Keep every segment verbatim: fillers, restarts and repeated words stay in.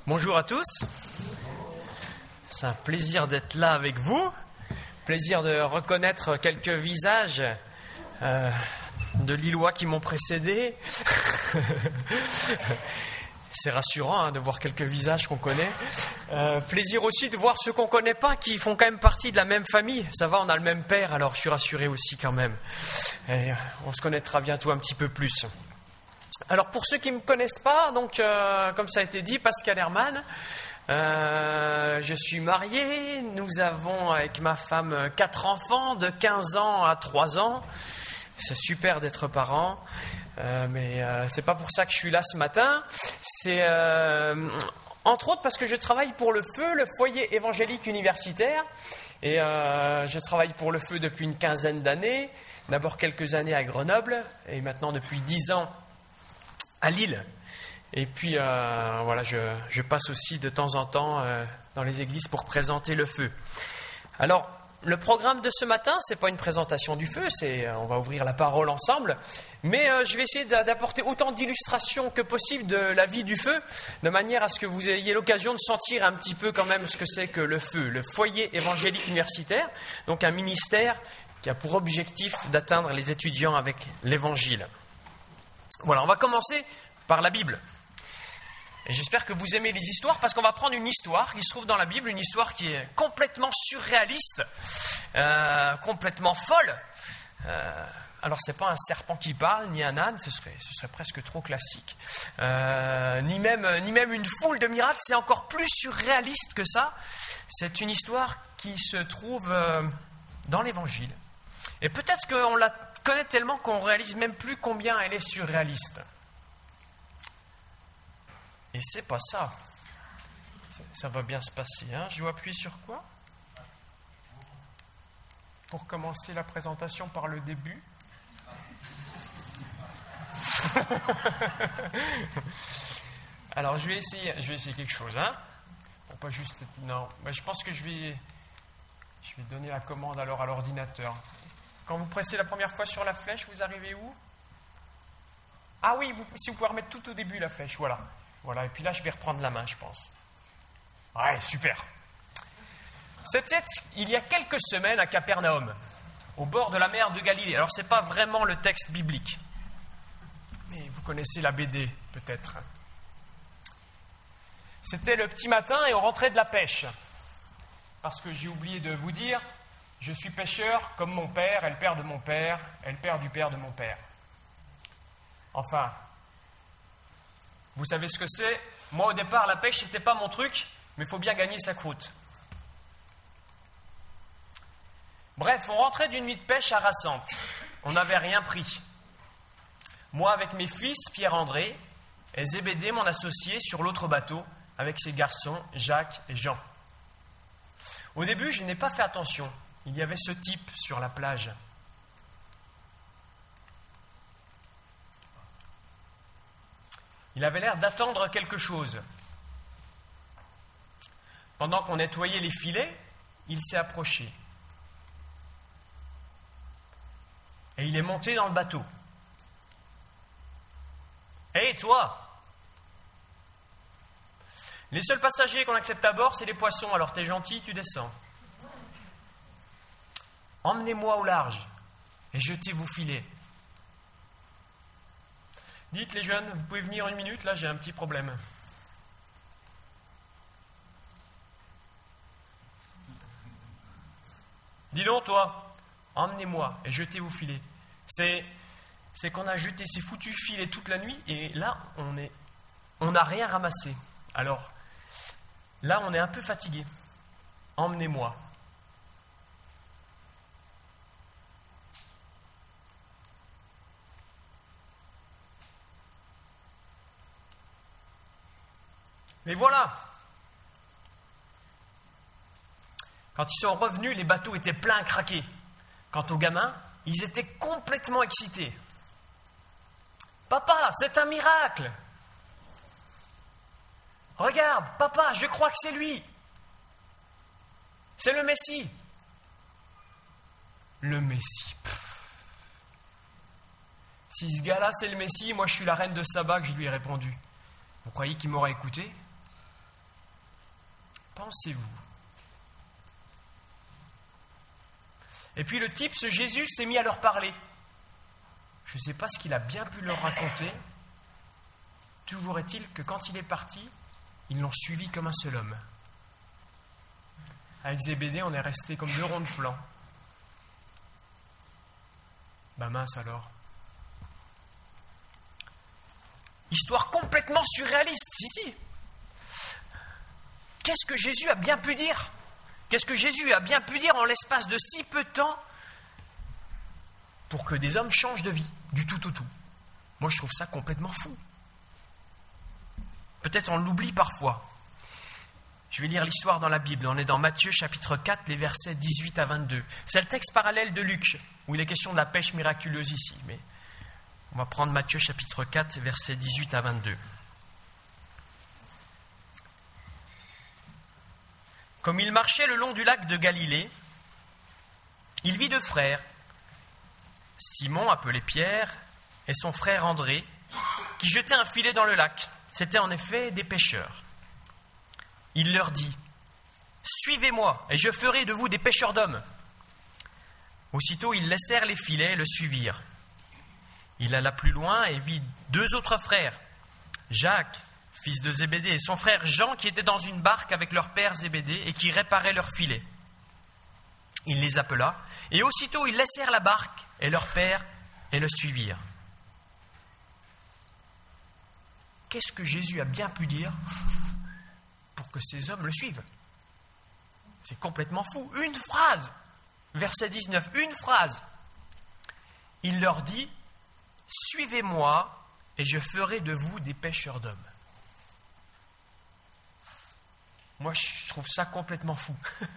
Bonjour à tous, c'est un plaisir d'être là avec vous, plaisir de reconnaître quelques visages euh, de Lillois qui m'ont précédé. C'est rassurant hein, de voir quelques visages qu'on connaît. Euh, plaisir aussi de voir ceux qu'on ne connaît pas, qui font quand même partie de la même famille. Ça va, on a le même père, alors je suis rassuré aussi quand même. Et on se connaîtra bientôt un petit peu plus. Alors pour ceux qui ne me connaissent pas, donc euh, comme ça a été dit, Pascal Herman, euh, je suis marié, nous avons avec ma femme quatre enfants de quinze ans à trois ans. C'est super d'être parent, euh, mais euh, c'est pas pour ça que je suis là ce matin. C'est euh, entre autres parce que je travaille pour le Feu, le foyer évangélique universitaire, et euh, je travaille pour le Feu depuis une quinzaine d'années. D'abord quelques années à Grenoble, et maintenant depuis dix ans à Lille. Et puis euh, voilà, je, je passe aussi de temps en temps euh, dans les églises pour présenter le Feu. Alors, le programme de ce matin, c'est pas une présentation du Feu, c'est on va ouvrir la parole ensemble, mais euh, je vais essayer d'apporter autant d'illustrations que possible de la vie du Feu, de manière à ce que vous ayez l'occasion de sentir un petit peu quand même ce que c'est que le Feu, le foyer évangélique universitaire, donc un ministère qui a pour objectif d'atteindre les étudiants avec l'évangile. Voilà, on va commencer par la Bible. Et j'espère que vous aimez les histoires, parce qu'on va prendre une histoire qui se trouve dans la Bible, une histoire qui est complètement surréaliste, euh, complètement folle. Euh, alors, ce n'est pas un serpent qui parle, ni un âne, ce serait, ce serait presque trop classique. Euh, ni, même, ni même une foule de miracles, c'est encore plus surréaliste que ça. C'est une histoire qui se trouve euh, dans l'Évangile. Et peut-être qu'on la connaît tellement qu'on ne réalise même plus combien elle est surréaliste. Et c'est pas ça. Ça va bien se passer. Hein. Je dois appuyer sur quoi ? Pour commencer la présentation par le début. Alors je vais essayer, je vais essayer quelque chose. Hein. Pour pas juste. Non, mais je pense que je vais, je vais donner la commande alors à l'ordinateur. Quand vous pressez la première fois sur la flèche, vous arrivez où ? Ah oui, vous, si vous pouvez remettre tout au début la flèche, voilà. Voilà, et puis là, je vais reprendre la main, je pense. Ouais, super. C'était il y a quelques semaines à Capernaum, au bord de la mer de Galilée. Alors, ce n'est pas vraiment le texte biblique, mais vous connaissez la B D, peut-être. C'était le petit matin et on rentrait de la pêche. Parce que j'ai oublié de vous dire, je suis pêcheur comme mon père, et le père de mon père, et le père du père de mon père. Enfin... Vous savez ce que c'est ? Moi, au départ, la pêche, c'était pas mon truc, mais il faut bien gagner sa croûte. Bref, on rentrait d'une nuit de pêche harassante. On n'avait rien pris. Moi, avec mes fils, Pierre-André, et Zébédée, mon associé, sur l'autre bateau, avec ses garçons, Jacques et Jean. Au début, je n'ai pas fait attention. Il y avait ce type sur la plage. Il avait l'air d'attendre quelque chose. Pendant qu'on nettoyait les filets, il s'est approché. Et il est monté dans le bateau. « Hé, hey, toi ! Les seuls passagers qu'on accepte à bord, c'est les poissons, alors t'es gentil, tu descends. Emmenez-moi au large et jetez vos filets. Dites les jeunes, vous pouvez venir une minute, là j'ai un petit problème. » Dis donc toi, emmenez-moi et jetez vos filets. C'est, c'est qu'on a jeté ces foutus filets toute la nuit et là on est, on n'a rien ramassé. Alors là on est un peu fatigué. Emmenez-moi. Mais voilà, quand ils sont revenus, les bateaux étaient pleins à craquer. Quant aux gamins, ils étaient complètement excités. « Papa, c'est un miracle !»« Regarde, papa, je crois que c'est lui. C'est le Messie. » Le Messie. Pff. Si ce gars-là c'est le Messie, moi je suis la reine de Saba, que je lui ai répondu. Vous croyez qu'il m'aurait écouté ? pensez-vous? Et puis le type, ce Jésus, s'est mis à leur parler. Je ne sais pas ce qu'il a bien pu leur raconter. Toujours est-il que quand il est parti, ils l'ont suivi comme un seul homme. Avec Zébédée, on est resté comme deux ronds de flanc. Bah mince alors. Histoire complètement surréaliste, si, si. Qu'est-ce que Jésus a bien pu dire? Qu'est-ce que Jésus a bien pu dire en l'espace de si peu de temps pour que des hommes changent de vie, du tout au tout? Moi, je trouve ça complètement fou. Peut-être on l'oublie parfois. Je vais lire l'histoire dans la Bible. On est dans Matthieu chapitre quatre, les versets dix-huit à vingt-deux. C'est le texte parallèle de Luc, où il est question de la pêche miraculeuse ici. Mais on va prendre Matthieu chapitre quatre, versets dix-huit à vingt-deux. Comme il marchait le long du lac de Galilée, il vit deux frères, Simon, appelé Pierre, et son frère André, qui jetaient un filet dans le lac. C'étaient en effet des pêcheurs. Il leur dit : « Suivez-moi, et je ferai de vous des pêcheurs d'hommes. » Aussitôt, ils laissèrent les filets et le suivirent. Il alla plus loin et vit deux autres frères, Jacques, fils de Zébédée, et son frère Jean, qui étaient dans une barque avec leur père Zébédée et qui réparaient leurs filets. Il les appela, et aussitôt ils laissèrent la barque et leur père et le suivirent. Qu'est-ce que Jésus a bien pu dire pour que ces hommes le suivent? C'est complètement fou. Une phrase, verset dix-neuf, une phrase. Il leur dit : « Suivez-moi et je ferai de vous des pêcheurs d'hommes. » Moi, je trouve ça complètement fou.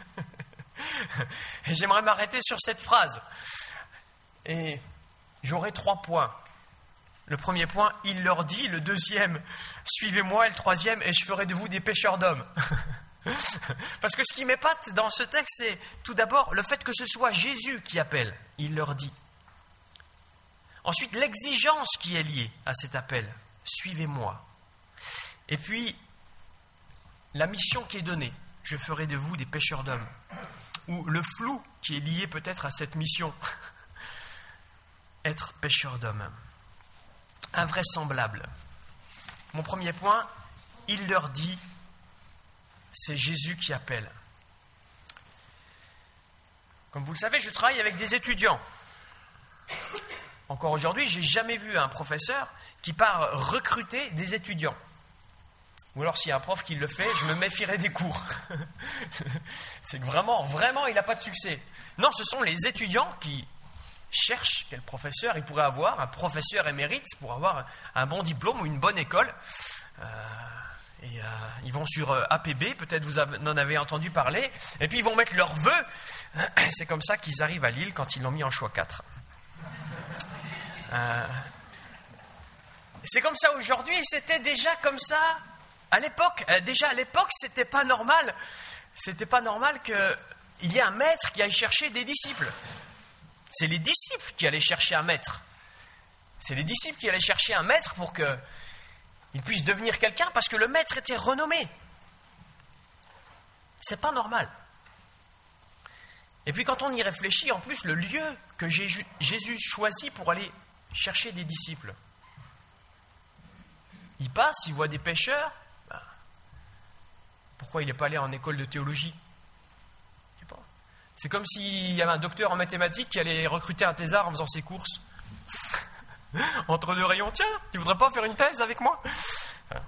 Et j'aimerais m'arrêter sur cette phrase. Et j'aurai trois points. Le premier point, il leur dit. Le deuxième, suivez-moi. Et le troisième, et je ferai de vous des pêcheurs d'hommes. Parce que ce qui m'épate dans ce texte, c'est tout d'abord le fait que ce soit Jésus qui appelle. Il leur dit. Ensuite, l'exigence qui est liée à cet appel. Suivez-moi. Et puis, la mission qui est donnée. Je ferai de vous des pêcheurs d'hommes. Ou le flou qui est lié peut-être à cette mission. Être pêcheur d'hommes. Invraisemblable. Mon premier point, il leur dit, c'est Jésus qui appelle. Comme vous le savez, je travaille avec des étudiants. Encore aujourd'hui, je n'ai jamais vu un professeur qui part recruter des étudiants. Ou alors s'il y a un prof qui le fait, je me méfierai des cours. C'est que vraiment, vraiment, il n'a pas de succès. Non, ce sont les étudiants qui cherchent quel professeur ils pourraient avoir, un professeur émérite pour avoir un bon diplôme ou une bonne école. Euh, et euh, ils vont sur euh, A P B, peut-être vous en avez entendu parler, et puis ils vont mettre leurs vœux. C'est comme ça qu'ils arrivent à Lille quand ils l'ont mis en choix quatre. Euh, c'est comme ça aujourd'hui, c'était déjà comme ça à l'époque. Euh, déjà à l'époque, c'était pas normal. C'était pas normal qu'il y ait un maître qui aille chercher des disciples. C'est les disciples qui allaient chercher un maître. C'est les disciples qui allaient chercher un maître pour qu'il puisse devenir quelqu'un parce que le maître était renommé. C'est pas normal. Et puis quand on y réfléchit, en plus, le lieu que Jésus choisit pour aller chercher des disciples. Il passe, il voit des pêcheurs. Ben, pourquoi il n'est pas allé en école de théologie ? Je sais pas. C'est comme s'il y avait un docteur en mathématiques qui allait recruter un thésard en faisant ses courses. Entre deux rayons, tiens, tu voudrais pas faire une thèse avec moi ? Enfin,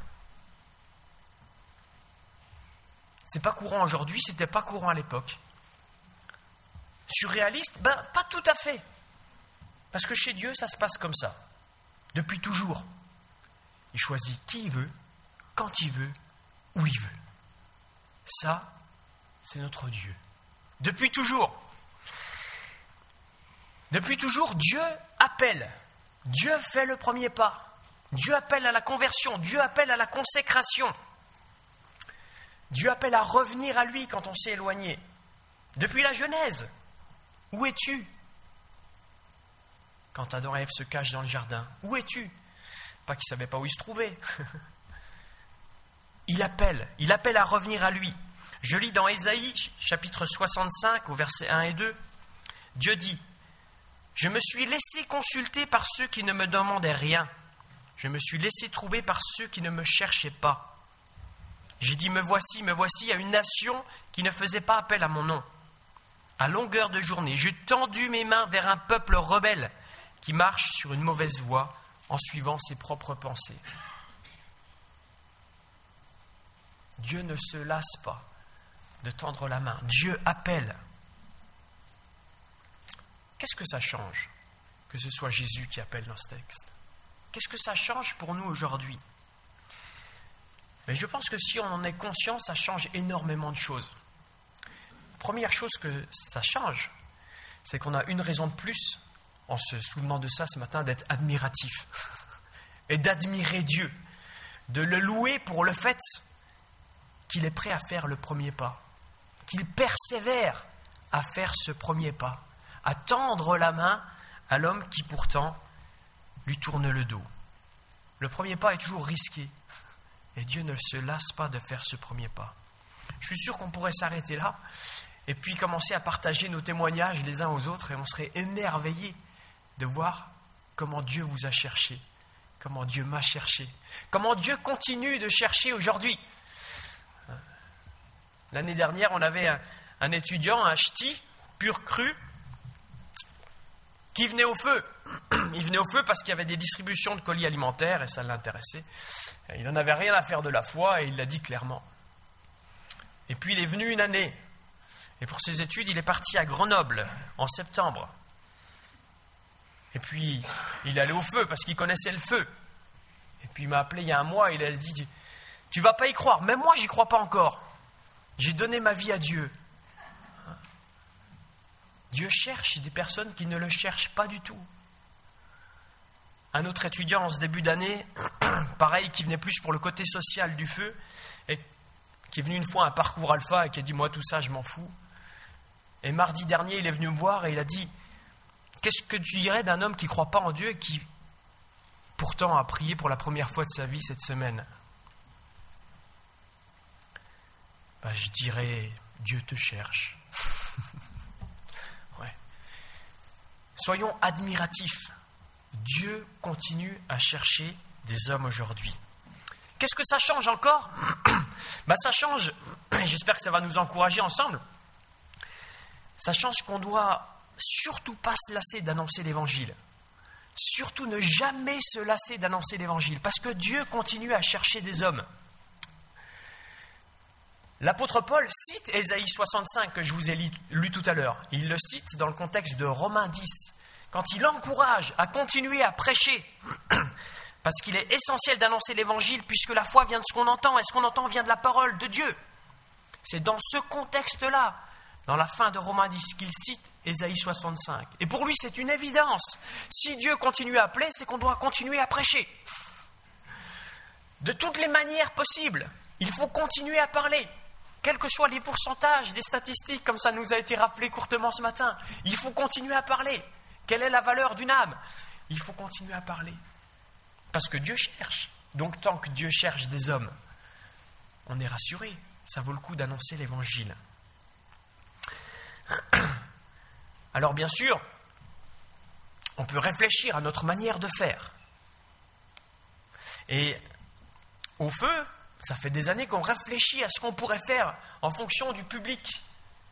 c'est pas courant aujourd'hui, c'était pas courant à l'époque. Surréaliste ? Ben, pas tout à fait. Parce que chez Dieu, ça se passe comme ça. Depuis toujours. Il choisit qui il veut, quand il veut, où il veut. Ça, c'est notre Dieu. Depuis toujours. Depuis toujours, Dieu appelle. Dieu fait le premier pas. Dieu appelle à la conversion. Dieu appelle à la consécration. Dieu appelle à revenir à lui quand on s'est éloigné. Depuis la Genèse. Où es-tu ? Quand Adam et Ève se cachent dans le jardin. Où es-tu ? Pas qu'ils ne savaient pas où ils se trouvaient. Il appelle. Il appelle à revenir à lui. Je lis dans Ésaïe, chapitre soixante-cinq, au verset un et deux, Dieu dit « Je me suis laissé consulter par ceux qui ne me demandaient rien. Je me suis laissé trouver par ceux qui ne me cherchaient pas. J'ai dit, me voici, me voici à une nation qui ne faisait pas appel à mon nom. À longueur de journée, j'ai tendu mes mains vers un peuple rebelle qui marche sur une mauvaise voie en suivant ses propres pensées. » Dieu ne se lasse pas de tendre la main. Dieu appelle. Qu'est-ce que ça change que ce soit Jésus qui appelle dans ce texte? Qu'est-ce que ça change pour nous aujourd'hui? Mais je pense que si on en est conscient, ça change énormément de choses. Première chose que ça change, c'est qu'on a une raison de plus, en se souvenant de ça ce matin, d'être admiratif et d'admirer Dieu, de le louer pour le fait qu'il est prêt à faire le premier pas, qu'il persévère à faire ce premier pas, à tendre la main à l'homme qui pourtant lui tourne le dos. Le premier pas est toujours risqué et Dieu ne se lasse pas de faire ce premier pas. Je suis sûr qu'on pourrait s'arrêter là et puis commencer à partager nos témoignages les uns aux autres et on serait émerveillés de voir comment Dieu vous a cherché, comment Dieu m'a cherché, comment Dieu continue de chercher aujourd'hui. L'année dernière, on avait un, un étudiant, un ch'ti, pur cru, qui venait au feu. Il venait au feu parce qu'il y avait des distributions de colis alimentaires et ça l'intéressait. Il n'en avait rien à faire de la foi et il l'a dit clairement. Et puis il est venu une année. Et pour ses études, il est parti à Grenoble en septembre. Et puis il allait au feu parce qu'il connaissait le feu. Et puis il m'a appelé il y a un mois et il a dit « Tu ne vas pas y croire, même moi j'y crois pas encore. J'ai donné ma vie à Dieu. » Dieu cherche des personnes qui ne le cherchent pas du tout. Un autre étudiant en ce début d'année, pareil, qui venait plus pour le côté social du feu, et qui est venu une fois à un parcours alpha et qui a dit « Moi, tout ça, je m'en fous. » Et mardi dernier, il est venu me voir et il a dit « Qu'est-ce que tu dirais d'un homme qui ne croit pas en Dieu et qui, pourtant, a prié pour la première fois de sa vie cette semaine ?» Ben, je dirais « Dieu te cherche. » Ouais. Soyons admiratifs. Dieu continue à chercher des hommes aujourd'hui. Qu'est-ce que ça change encore? Ben, ça change, et j'espère que ça va nous encourager ensemble, ça change qu'on doit surtout pas se lasser d'annoncer l'évangile. Surtout ne jamais se lasser d'annoncer l'évangile, parce que Dieu continue à chercher des hommes. L'apôtre Paul cite Ésaïe soixante-cinq que je vous ai lu, lu tout à l'heure. Il le cite dans le contexte de Romains dix, quand il encourage à continuer à prêcher, parce qu'il est essentiel d'annoncer l'évangile, puisque la foi vient de ce qu'on entend, et ce qu'on entend vient de la parole de Dieu. C'est dans ce contexte-là, dans la fin de Romains dix, qu'il cite Ésaïe soixante-cinq. Et pour lui, c'est une évidence. Si Dieu continue à appeler, c'est qu'on doit continuer à prêcher. De toutes les manières possibles, il faut continuer à parler. Quels que soient les pourcentages des statistiques, comme ça nous a été rappelé courtement ce matin, il faut continuer à parler. Quelle est la valeur d'une âme? Il faut continuer à parler. Parce que Dieu cherche. Donc tant que Dieu cherche des hommes, on est rassuré. Ça vaut le coup d'annoncer l'évangile. Alors bien sûr, on peut réfléchir à notre manière de faire. Et au feu, ça fait des années qu'on réfléchit à ce qu'on pourrait faire en fonction du public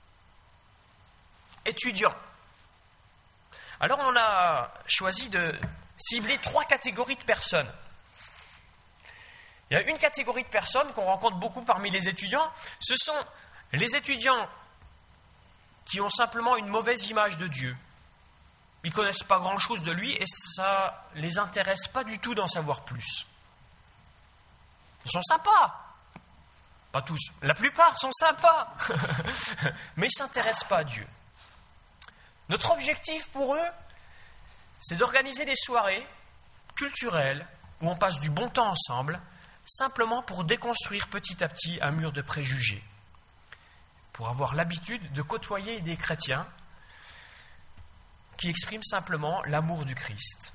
étudiant. Alors on a choisi de cibler trois catégories de personnes. Il y a une catégorie de personnes qu'on rencontre beaucoup parmi les étudiants, ce sont les étudiants qui ont simplement une mauvaise image de Dieu. Ils ne connaissent pas grand-chose de lui et ça ne les intéresse pas du tout d'en savoir plus. Ils sont sympas. Pas tous. La plupart sont sympas. Mais ils ne s'intéressent pas à Dieu. Notre objectif pour eux, c'est d'organiser des soirées culturelles où on passe du bon temps ensemble, simplement pour déconstruire petit à petit un mur de préjugés. Pour avoir l'habitude de côtoyer des chrétiens qui expriment simplement l'amour du Christ,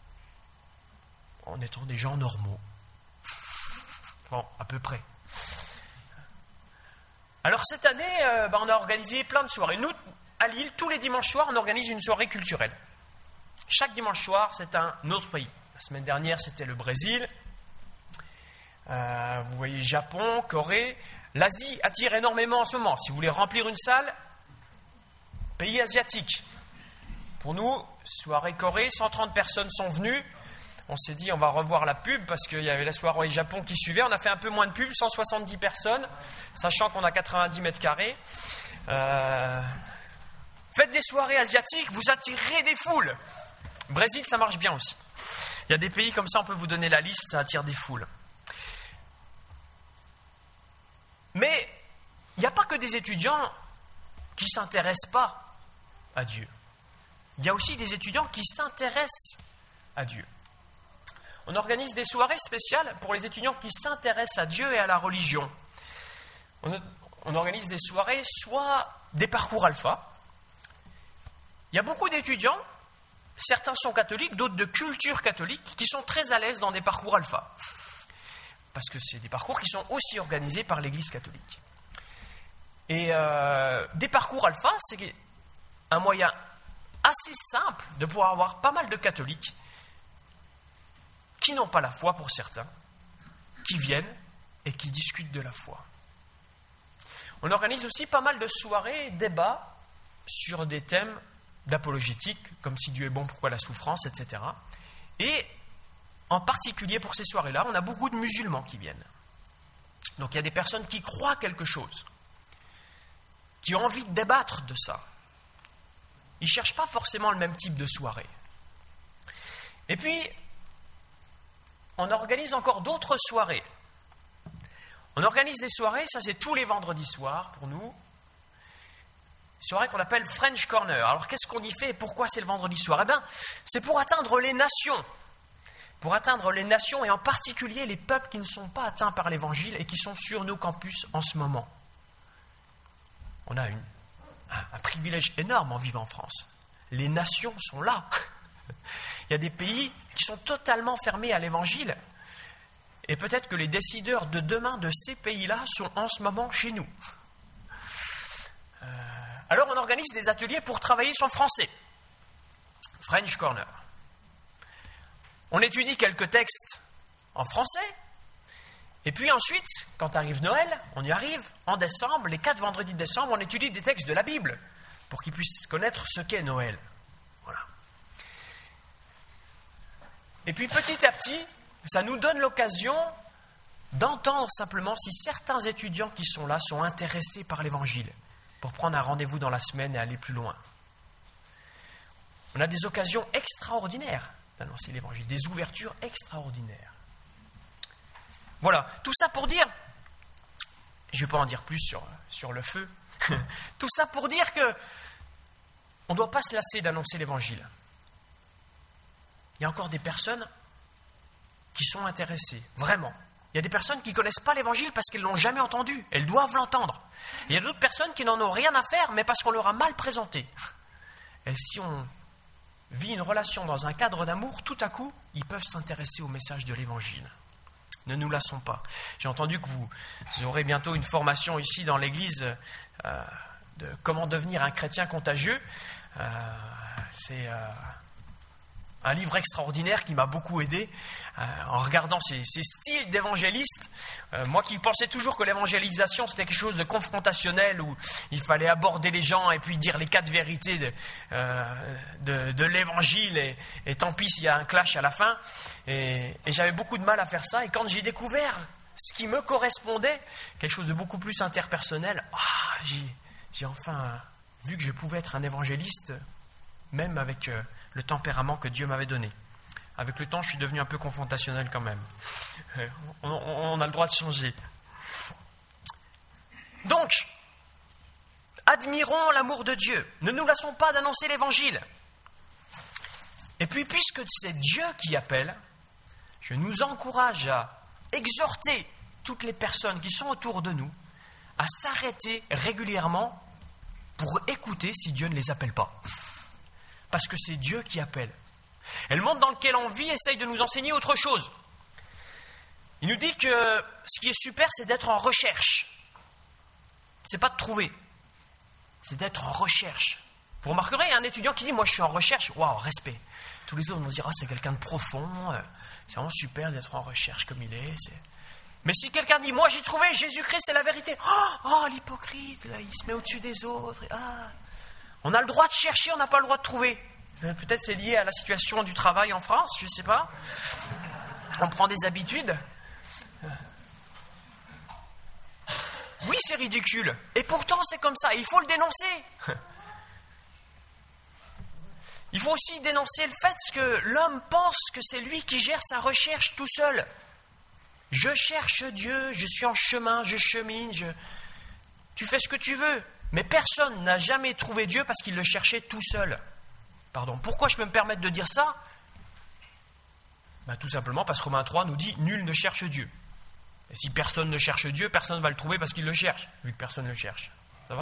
en étant des gens normaux. Bon, à peu près. Alors cette année, euh, bah, on a organisé plein de soirées. Nous, à Lille, tous les dimanches soirs, on organise une soirée culturelle. Chaque dimanche soir, c'est un autre pays. La semaine dernière, c'était le Brésil. Euh, vous voyez, Japon, Corée. L'Asie attire énormément en ce moment. Si vous voulez remplir une salle, pays asiatique. Pour nous, soirée Corée, cent trente personnes sont venues. On s'est dit, on va revoir la pub parce qu'il y avait la soirée Japon qui suivait. On a fait un peu moins de pub, cent soixante-dix personnes, sachant qu'on a quatre-vingt-dix mètres carrés. Euh... Faites des soirées asiatiques, vous attirez des foules. Brésil, ça marche bien aussi. Il y a des pays comme ça, on peut vous donner la liste, ça attire des foules. Mais il n'y a pas que des étudiants qui ne s'intéressent pas à Dieu. Il y a aussi des étudiants qui s'intéressent à Dieu. On organise des soirées spéciales pour les étudiants qui s'intéressent à Dieu et à la religion. On, on organise des soirées, soit des parcours alpha. Il y a beaucoup d'étudiants, certains sont catholiques, d'autres de culture catholique, qui sont très à l'aise dans des parcours alpha. Parce que c'est des parcours qui sont aussi organisés par l'Église catholique. Et euh, des parcours alpha, c'est un moyen assez simple de pouvoir avoir pas mal de catholiques qui n'ont pas la foi pour certains, qui viennent et qui discutent de la foi. On organise aussi pas mal de soirées, débats sur des thèmes d'apologétique, comme si Dieu est bon, pourquoi la souffrance, et cetera. Et en particulier pour ces soirées-là, on a beaucoup de musulmans qui viennent. Donc il y a des personnes qui croient quelque chose, qui ont envie de débattre de ça. Ils ne cherchent pas forcément le même type de soirée. Et puis, on organise encore d'autres soirées. On organise des soirées, ça c'est tous les vendredis soirs pour nous. Soirée qu'on appelle French Corner. Alors qu'est-ce qu'on y fait et pourquoi c'est le vendredi soir ? Eh bien, c'est pour atteindre les nations. Pour atteindre les nations et en particulier les peuples qui ne sont pas atteints par l'évangile et qui sont sur nos campus en ce moment. On a une, un, un privilège énorme en vivant en France. Les nations sont là. Il y a des pays qui sont totalement fermés à l'évangile. Et peut-être que les décideurs de demain de ces pays-là sont en ce moment chez nous. Euh, alors on organise des ateliers pour travailler son français. French Corner. On étudie quelques textes en français. Et puis ensuite, quand arrive Noël, on y arrive, en décembre, les quatre vendredis de décembre, on étudie des textes de la Bible pour qu'ils puissent connaître ce qu'est Noël. Voilà. Et puis petit à petit, ça nous donne l'occasion d'entendre simplement si certains étudiants qui sont là sont intéressés par l'Évangile pour prendre un rendez-vous dans la semaine et aller plus loin. On a des occasions extraordinaires d'annoncer l'Évangile, des ouvertures extraordinaires. Voilà, tout ça pour dire, je ne vais pas en dire plus sur, sur le feu, tout ça pour dire que on ne doit pas se lasser d'annoncer l'Évangile. Il y a encore des personnes qui sont intéressées, vraiment. Il y a des personnes qui ne connaissent pas l'Évangile parce qu'elles ne l'ont jamais entendu, elles doivent l'entendre. Il y a d'autres personnes qui n'en ont rien à faire, mais parce qu'on leur a mal présenté. Et si on vit une relation dans un cadre d'amour, tout à coup, ils peuvent s'intéresser au message de l'Évangile. Ne nous lassons pas. J'ai entendu que vous aurez bientôt une formation ici dans l'église euh, de comment devenir un chrétien contagieux. Euh, c'est euh, un livre extraordinaire qui m'a beaucoup aidé euh, en regardant ces, ces styles d'évangélistes. Euh, moi qui pensais toujours que l'évangélisation c'était quelque chose de confrontationnel où il fallait aborder les gens et puis dire les quatre vérités de, euh, de, de l'évangile et, et tant pis s'il y a un clash à la fin. Et, et j'avais beaucoup de mal à faire ça. Et quand j'ai découvert ce qui me correspondait, quelque chose de beaucoup plus interpersonnel, ah, j'ai, j'ai enfin vu que je pouvais être un évangéliste, même avec euh, le tempérament que Dieu m'avait donné. Avec le temps, je suis devenu un peu confrontationnel quand même. On, on, on a le droit de changer. Donc, admirons l'amour de Dieu. Ne nous lassons pas d'annoncer l'Évangile. Et puis, puisque c'est Dieu qui appelle, je nous encourage à exhorter toutes les personnes qui sont autour de nous à s'arrêter régulièrement pour écouter si Dieu ne les appelle pas. Parce que c'est Dieu qui appelle. Et le monde dans lequel on vit essaye de nous enseigner autre chose. Il nous dit que ce qui est super, c'est d'être en recherche. c'est pas de trouver, c'est d'être en recherche. Vous remarquerez, un étudiant qui dit « moi je suis en recherche », waouh, respect. Tous les autres vont dire « ah, c'est quelqu'un de profond, euh, c'est vraiment super d'être en recherche comme il est. » Mais si quelqu'un dit « moi j'ai trouvé, Jésus-Christ est la vérité », oh, oh l'hypocrite, là, il se met au-dessus des autres. Et, ah. On a le droit de chercher, on n'a pas le droit de trouver. Peut-être c'est lié à la situation du travail en France, je ne sais pas. On prend des habitudes. Oui, c'est ridicule. Et pourtant, c'est comme ça. Il faut le dénoncer. Il faut aussi dénoncer le fait que l'homme pense que c'est lui qui gère sa recherche tout seul. Je cherche Dieu, je suis en chemin, je chemine, je... tu fais ce que tu veux. Mais personne n'a jamais trouvé Dieu parce qu'il le cherchait tout seul. Pardon. Pourquoi je peux me permettre de dire ça ? Ben, tout simplement parce que Romains trois nous dit « nul ne cherche Dieu ». Et si personne ne cherche Dieu, personne ne va le trouver parce qu'il le cherche, vu que personne ne le cherche. Ça va ?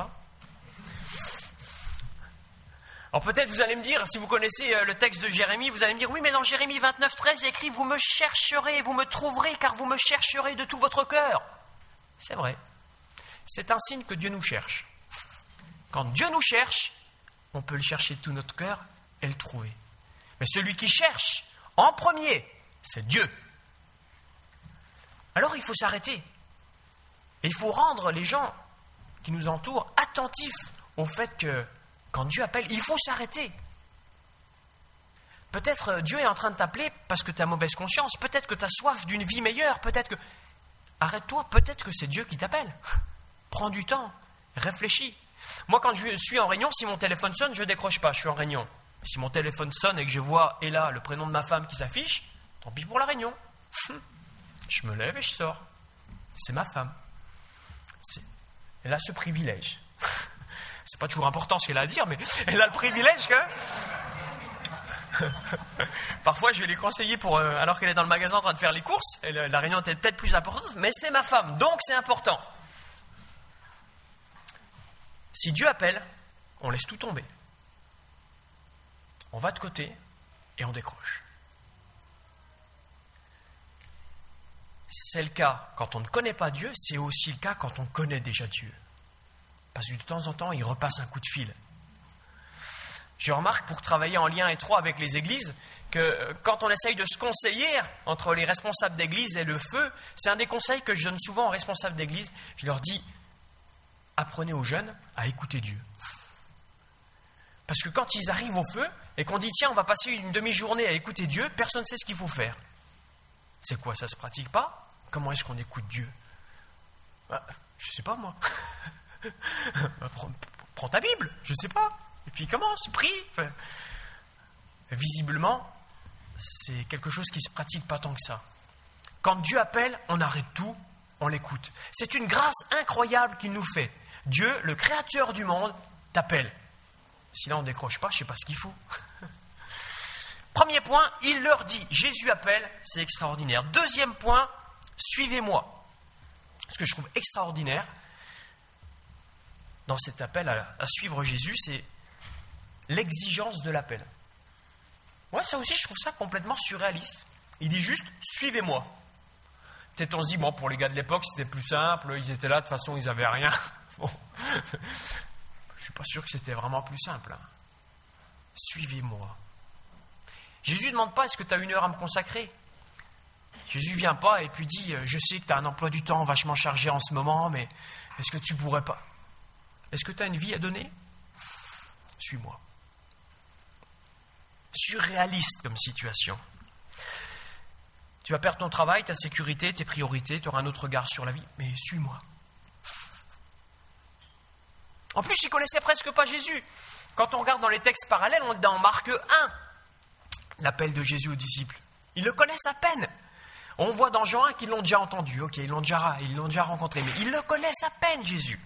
Alors peut-être vous allez me dire, si vous connaissez le texte de Jérémie, vous allez me dire « oui, mais dans Jérémie vingt-neuf treize, il y a écrit « vous me chercherez, vous me trouverez, car vous me chercherez de tout votre cœur ». C'est vrai. C'est un signe que Dieu nous cherche. Quand Dieu nous cherche, on peut le chercher de tout notre cœur et le trouver. Mais celui qui cherche, en premier, c'est Dieu. Alors il faut s'arrêter. Et il faut rendre les gens qui nous entourent attentifs au fait que quand Dieu appelle, il faut s'arrêter. Peut-être Dieu est en train de t'appeler parce que tu as mauvaise conscience, peut-être que tu as soif d'une vie meilleure, peut-être que... Arrête-toi, peut-être que c'est Dieu qui t'appelle. Prends du temps, réfléchis. Moi, quand je suis en réunion, si mon téléphone sonne, je ne décroche pas, je suis en réunion. Si mon téléphone sonne et que je vois, et là, le prénom de ma femme qui s'affiche, tant pis pour la réunion. Je me lève et je sors. C'est ma femme. C'est... Elle a ce privilège. C'est pas toujours important ce qu'elle a à dire, mais elle a le privilège que... Parfois, je vais lui conseiller, pour, euh, alors qu'elle est dans le magasin en train de faire les courses, et la, la réunion était peut-être plus importante, mais c'est ma femme, donc c'est important. Si Dieu appelle, on laisse tout tomber. On va de côté et on décroche. C'est le cas quand on ne connaît pas Dieu, c'est aussi le cas quand on connaît déjà Dieu. Parce que de temps en temps, il repasse un coup de fil. Je remarque, pour travailler en lien étroit avec les églises, que quand on essaye de se conseiller entre les responsables d'église et le feu, c'est un des conseils que je donne souvent aux responsables d'église. Je leur dis, apprenez aux jeunes à écouter Dieu. Parce que quand ils arrivent au feu et qu'on dit, tiens, on va passer une demi-journée à écouter Dieu, personne ne sait ce qu'il faut faire. C'est quoi, ça ne se pratique pas ? Comment est-ce qu'on écoute Dieu ? bah, Je ne sais pas, moi. bah, prends, prends ta Bible, je ne sais pas. Et puis commence, prie. Enfin, visiblement, c'est quelque chose qui ne se pratique pas tant que ça. Quand Dieu appelle, on arrête tout, on l'écoute. C'est une grâce incroyable qu'il nous fait. Dieu, le créateur du monde, t'appelle. Si là on ne décroche pas, je ne sais pas ce qu'il faut. Premier point, il leur dit, Jésus appelle, c'est extraordinaire. Deuxième point, suivez-moi. Ce que je trouve extraordinaire dans cet appel à, à suivre Jésus, c'est l'exigence de l'appel. Ouais, ça aussi, je trouve ça complètement surréaliste. Il dit juste, suivez-moi. Peut-être on se dit, bon, pour les gars de l'époque, c'était plus simple, ils étaient là, de toute façon, ils n'avaient rien. Bon. Je ne suis pas sûr que c'était vraiment plus simple. Hein. Suivez-moi. Jésus ne demande pas, est-ce que tu as une heure à me consacrer ? Jésus ne vient pas et puis dit, je sais que tu as un emploi du temps vachement chargé en ce moment, mais est-ce que tu pourrais pas ? Est-ce que tu as une vie à donner ? Suis-moi. Surréaliste comme situation. Tu vas perdre ton travail, ta sécurité, tes priorités, tu auras un autre regard sur la vie, mais suis-moi. En plus, ils ne connaissaient presque pas Jésus. Quand on regarde dans les textes parallèles, on est dans Marc un, l'appel de Jésus aux disciples. Ils le connaissent à peine. On voit dans Jean un qu'ils l'ont déjà entendu, ok, ils l'ont déjà, ils l'ont déjà rencontré, mais ils le connaissent à peine, Jésus.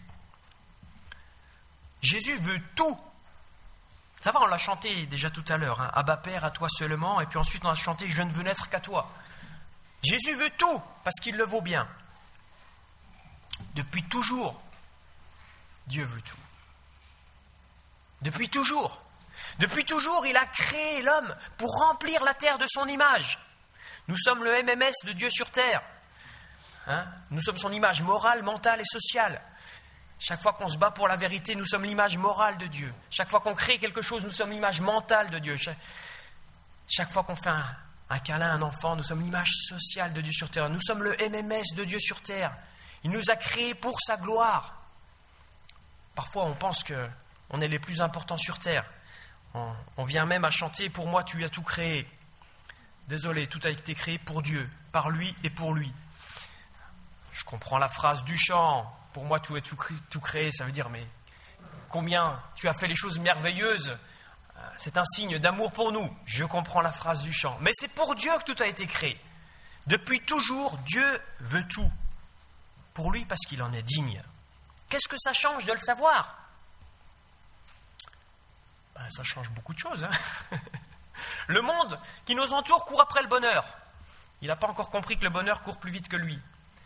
Jésus veut tout. Ça va, on l'a chanté déjà tout à l'heure, hein. Abba Père, à toi seulement, et puis ensuite on a chanté Je ne veux n'être qu'à toi. Jésus veut tout, parce qu'il le vaut bien. Depuis toujours, Dieu veut tout. Depuis toujours. Depuis toujours, il a créé l'homme pour remplir la terre de son image. Nous sommes le M M S de Dieu sur terre. Hein ? Nous sommes son image morale, mentale et sociale. Chaque fois qu'on se bat pour la vérité, nous sommes l'image morale de Dieu. Chaque fois qu'on crée quelque chose, nous sommes l'image mentale de Dieu. Chaque, chaque fois qu'on fait un, un câlin à un enfant, nous sommes l'image sociale de Dieu sur terre. Nous sommes le M M S de Dieu sur terre. Il nous a créés pour sa gloire. Parfois, on pense qu'on est les plus importants sur terre. On, on vient même à chanter « Pour moi, tu as tout créé ». Désolé, tout a été créé pour Dieu, par lui et pour lui. Je comprends la phrase du chant. Pour moi, tout est tout, tout créé. Ça veut dire, mais combien tu as fait les choses merveilleuses. C'est un signe d'amour pour nous. Je comprends la phrase du chant. Mais c'est pour Dieu que tout a été créé. Depuis toujours, Dieu veut tout. Pour lui, parce qu'il en est digne. Qu'est-ce que ça change de le savoir ? Ben, ça change beaucoup de choses. Hein. Le monde qui nous entoure court après le bonheur. Il n'a pas encore compris que le bonheur court plus vite que lui.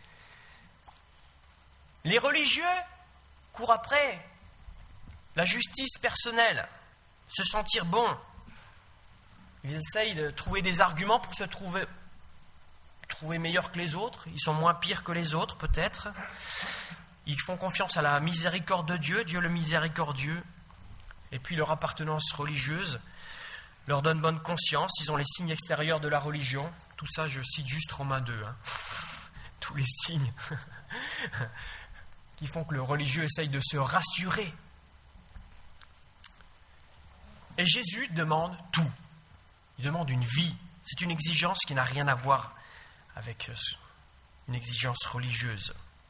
Les religieux courent après la justice personnelle, se sentir bon. Ils essayent de trouver des arguments pour se trouver, trouver meilleurs que les autres. Ils sont moins pires que les autres, peut-être. Ils font confiance à la miséricorde de Dieu, Dieu le miséricordieux. Et puis leur appartenance religieuse leur donne bonne conscience. Ils ont les signes extérieurs de la religion. Tout ça, je cite juste Romains deux. Hein. Tous les signes qui font que le religieux essaye de se rassurer. Et Jésus demande tout. Il demande une vie. C'est une exigence qui n'a rien à voir avec une exigence religieuse.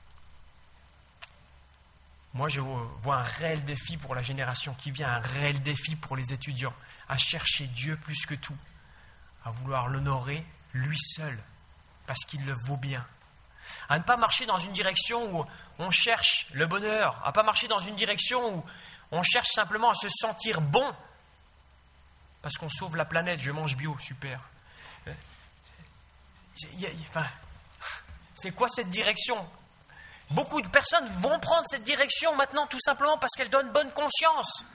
Moi, je vois un réel défi pour la génération qui vient, un réel défi pour les étudiants, à chercher Dieu plus que tout, à vouloir l'honorer, lui seul, parce qu'il le vaut bien. À ne pas marcher dans une direction où on cherche le bonheur, à ne pas marcher dans une direction où on cherche simplement à se sentir bon, parce qu'on sauve la planète, je mange bio, super. Enfin, c'est quoi cette direction ? Beaucoup de personnes vont prendre cette direction maintenant tout simplement parce qu'elle donne bonne conscience.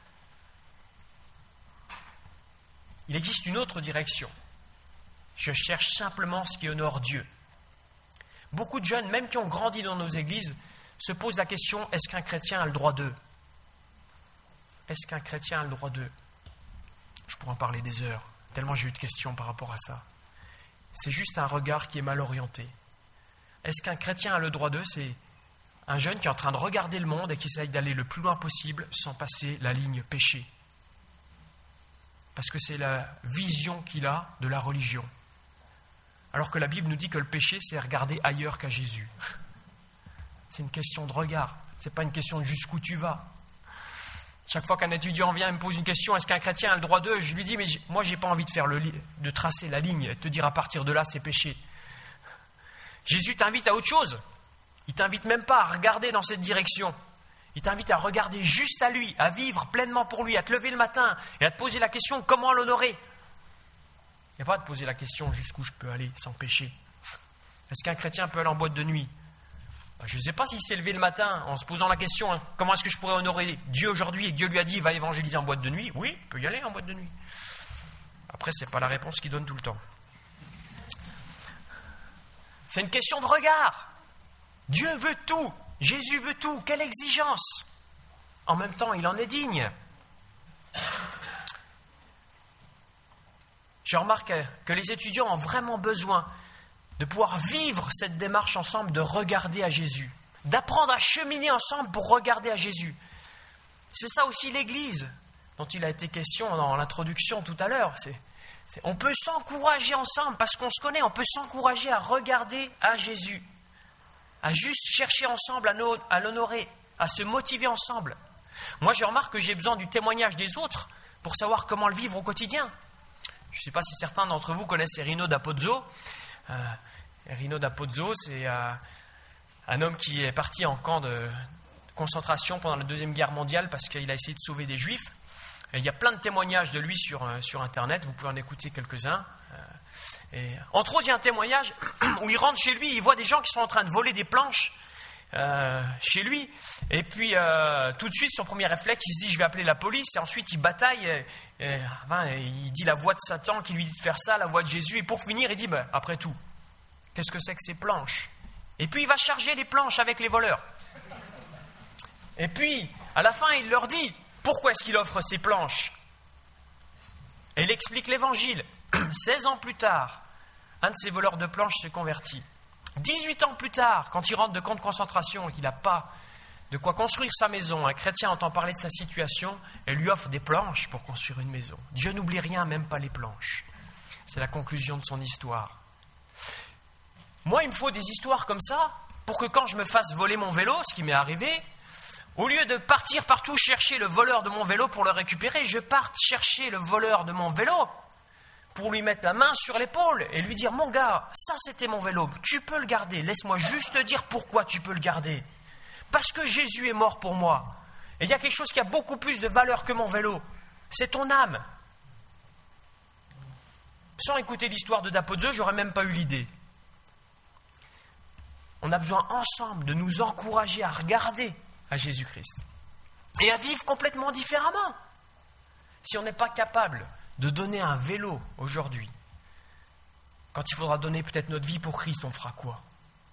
Il existe une autre direction. Je cherche simplement ce qui honore Dieu. Beaucoup de jeunes, même qui ont grandi dans nos églises, se posent la question, est-ce qu'un chrétien a le droit d'eux ? Est-ce qu'un chrétien a le droit d'eux ? Je pourrais en parler des heures, tellement j'ai eu de questions par rapport à ça. C'est juste un regard qui est mal orienté. Est-ce qu'un chrétien a le droit d'eux ? C'est un jeune qui est en train de regarder le monde et qui essaye d'aller le plus loin possible sans passer la ligne péché. Parce que c'est la vision qu'il a de la religion. Alors que la Bible nous dit que le péché, c'est regarder ailleurs qu'à Jésus. C'est une question de regard. Ce n'est pas une question de jusqu'où tu vas. Chaque fois qu'un étudiant vient et me pose une question, est-ce qu'un chrétien a le droit d'eux ? Je lui dis, mais moi, je n'ai pas envie de, faire le li- de tracer la ligne et de te dire à partir de là, c'est péché. Jésus t'invite à autre chose. Il ne t'invite même pas à regarder dans cette direction. Il t'invite à regarder juste à lui, à vivre pleinement pour lui, à te lever le matin et à te poser la question comment l'honorer. Il n'y a pas à te poser la question jusqu'où je peux aller sans péché. Est-ce qu'un chrétien peut aller en boîte de nuit ? Ben, je ne sais pas s'il s'est levé le matin en se posant la question hein, comment est-ce que je pourrais honorer Dieu aujourd'hui et que Dieu lui a dit va évangéliser en boîte de nuit. Oui, il peut y aller en boîte de nuit. Après, ce n'est pas la réponse qu'il donne tout le temps. C'est une question de regard. Dieu veut tout. Jésus veut tout. Quelle exigence. En même temps, il en est digne. Je remarque que les étudiants ont vraiment besoin de pouvoir vivre cette démarche ensemble, de regarder à Jésus, d'apprendre à cheminer ensemble pour regarder à Jésus. C'est ça aussi l'Église, dont il a été question dans l'introduction tout à l'heure. C'est C'est, on peut s'encourager ensemble, parce qu'on se connaît, on peut s'encourager à regarder à Jésus, à juste chercher ensemble à, no, à l'honorer, à se motiver ensemble. Moi, je remarque que j'ai besoin du témoignage des autres pour savoir comment le vivre au quotidien. Je ne sais pas si certains d'entre vous connaissent Erino da Pozzo. Euh, Erino da Pozzo, c'est euh, un homme qui est parti en camp de concentration pendant la Deuxième Guerre mondiale parce qu'il a essayé de sauver des Juifs. Et il y a plein de témoignages de lui sur, sur Internet, vous pouvez en écouter quelques-uns. Et, entre autres, il y a un témoignage où il rentre chez lui, il voit des gens qui sont en train de voler des planches euh, chez lui. Et puis, euh, tout de suite, son premier réflexe, il se dit, je vais appeler la police. Et ensuite, il bataille, et, et, ben, et il dit la voix de Satan qui lui dit de faire ça, la voix de Jésus. Et pour finir, il dit, ben, après tout, qu'est-ce que c'est que ces planches ? Et puis, il va charger les planches avec les voleurs. Et puis, à la fin, il leur dit pourquoi est-ce qu'il offre ces planches. Et il explique l'évangile. seize ans plus tard, un de ces voleurs de planches se convertit. dix-huit ans plus tard, quand il rentre de camp de concentration et qu'il n'a pas de quoi construire sa maison, un chrétien entend parler de sa situation et lui offre des planches pour construire une maison. Dieu n'oublie rien, même pas les planches. C'est la conclusion de son histoire. Moi, il me faut des histoires comme ça pour que quand je me fasse voler mon vélo, ce qui m'est arrivé, au lieu de partir partout chercher le voleur de mon vélo pour le récupérer, je parte chercher le voleur de mon vélo pour lui mettre la main sur l'épaule et lui dire « Mon gars, ça c'était mon vélo, tu peux le garder, laisse-moi juste te dire pourquoi tu peux le garder. Parce que Jésus est mort pour moi. Et il y a quelque chose qui a beaucoup plus de valeur que mon vélo, c'est ton âme. » Sans écouter l'histoire de Dapozeux, j'aurais même pas eu l'idée. On a besoin ensemble de nous encourager à regarder à Jésus-Christ et à vivre complètement différemment. Si on n'est pas capable de donner un vélo aujourd'hui, quand il faudra donner peut-être notre vie pour Christ, on fera quoi?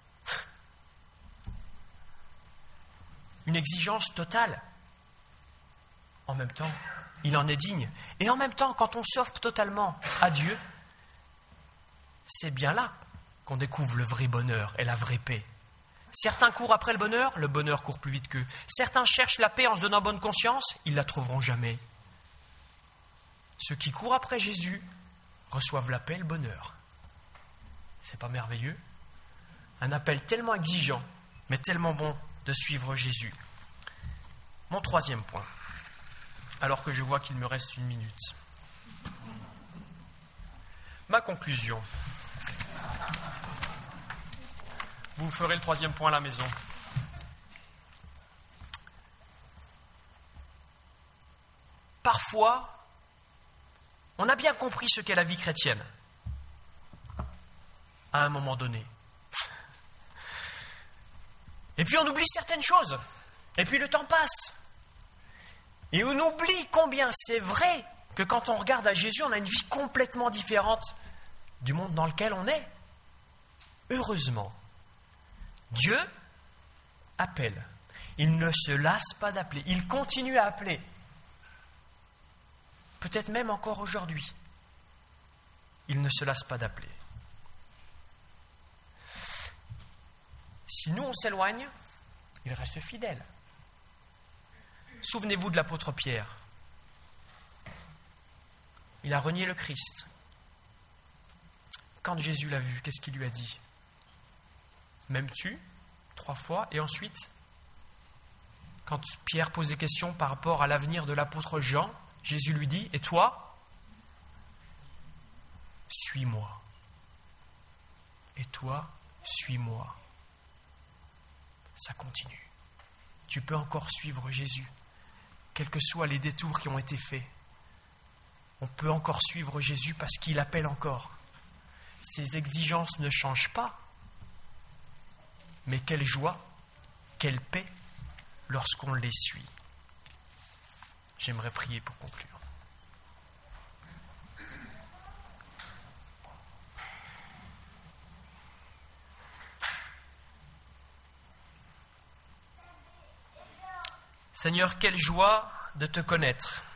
Une exigence totale. En même temps, il en est digne. Et en même temps, quand on s'offre totalement à Dieu, c'est bien là qu'on découvre le vrai bonheur et la vraie paix. Certains courent après le bonheur, le bonheur court plus vite qu'eux. Certains cherchent la paix en se donnant bonne conscience, ils ne la trouveront jamais. Ceux qui courent après Jésus reçoivent la paix et le bonheur. C'est pas merveilleux? Un appel tellement exigeant, mais tellement bon de suivre Jésus. Mon troisième point, alors que je vois qu'il me reste une minute. Ma conclusion. Vous ferez le troisième point à la maison. Parfois, on a bien compris ce qu'est la vie chrétienne, à un moment donné. Et puis on oublie certaines choses. Et puis le temps passe. Et on oublie combien c'est vrai que quand on regarde à Jésus, on a une vie complètement différente du monde dans lequel on est. Heureusement, Dieu appelle. Il ne se lasse pas d'appeler. Il continue à appeler. Peut-être même encore aujourd'hui. Il ne se lasse pas d'appeler. Si nous on s'éloigne, il reste fidèle. Souvenez-vous de l'apôtre Pierre. Il a renié le Christ. Quand Jésus l'a vu, qu'est-ce qu'il lui a dit? M'aimes-tu? Trois fois. Et ensuite, quand Pierre pose des questions par rapport à l'avenir de l'apôtre Jean, Jésus lui dit, et toi? Suis-moi. Et toi, suis-moi. Ça continue. Tu peux encore suivre Jésus, quels que soient les détours qui ont été faits. On peut encore suivre Jésus parce qu'il appelle encore. Ses exigences ne changent pas. Mais quelle joie, quelle paix lorsqu'on les suit. J'aimerais prier pour conclure. Seigneur, quelle joie de te connaître.